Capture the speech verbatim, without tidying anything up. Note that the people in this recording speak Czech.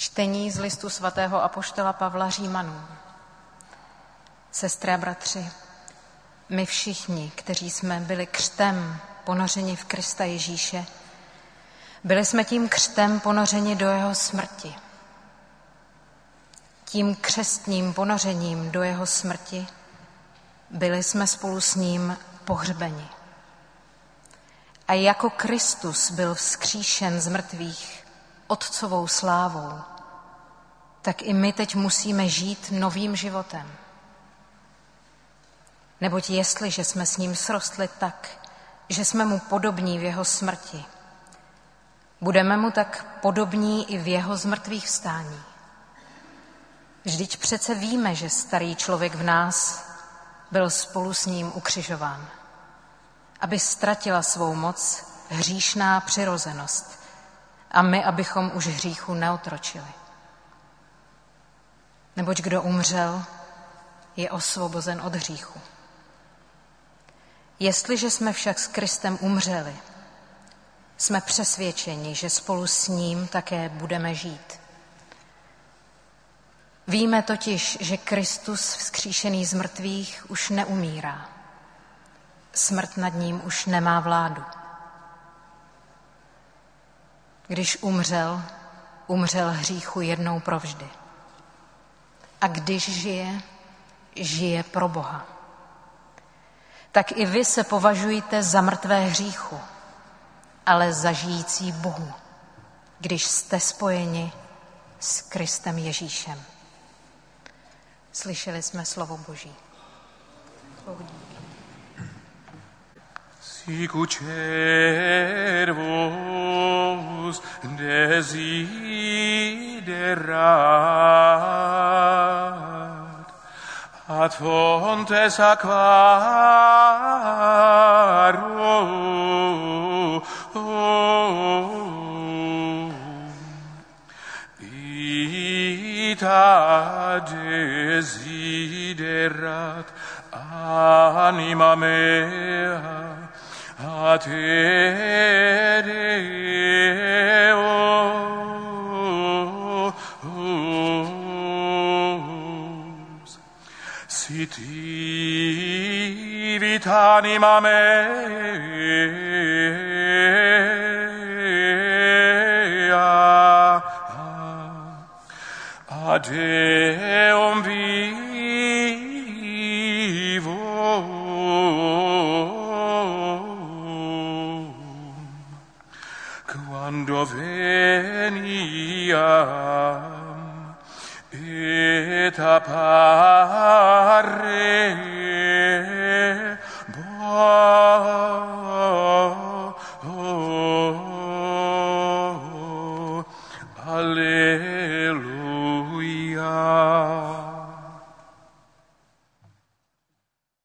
Čtení z listu svatého apoštola Pavla Římanům. Sestry a bratři, my všichni, kteří jsme byli křtem ponořeni v Krista Ježíše, byli jsme tím křtem ponořeni do jeho smrti. Tím křestním ponořením do jeho smrti byli jsme spolu s ním pohřbeni. A jako Kristus byl vzkříšen z mrtvých otcovou slávou, tak i my teď musíme žít novým životem. Neboť jestliže jsme s ním srostli tak, že jsme mu podobní v jeho smrti, budeme mu tak podobní i v jeho zmrtvých vstání. Vždyť přece víme, že starý člověk v nás byl spolu s ním ukřižován, aby ztratila svou moc hříšná přirozenost a my, abychom už hříchu neotročili. Neboť kdo umřel, je osvobozen od hříchu. Jestliže jsme však s Kristem umřeli, jsme přesvědčeni, že spolu s ním také budeme žít. Víme totiž, že Kristus vzkříšený z mrtvých už neumírá. Smrt nad ním už nemá vládu. Když umřel, umřel hříchu jednou provždy. A když žije, žije pro Boha. Tak i vy se považujte za mrtvé hříchu, ale za žijící Bohu, když jste spojeni s Kristem Ježíšem. Slyšeli jsme slovo Boží. Bohu díky. Sicu cervus desiderat, ad fontes aquarum, ita desiderat anima mea, a te Deus, sit vivit anima mea, a Deum quando veniam et apparuit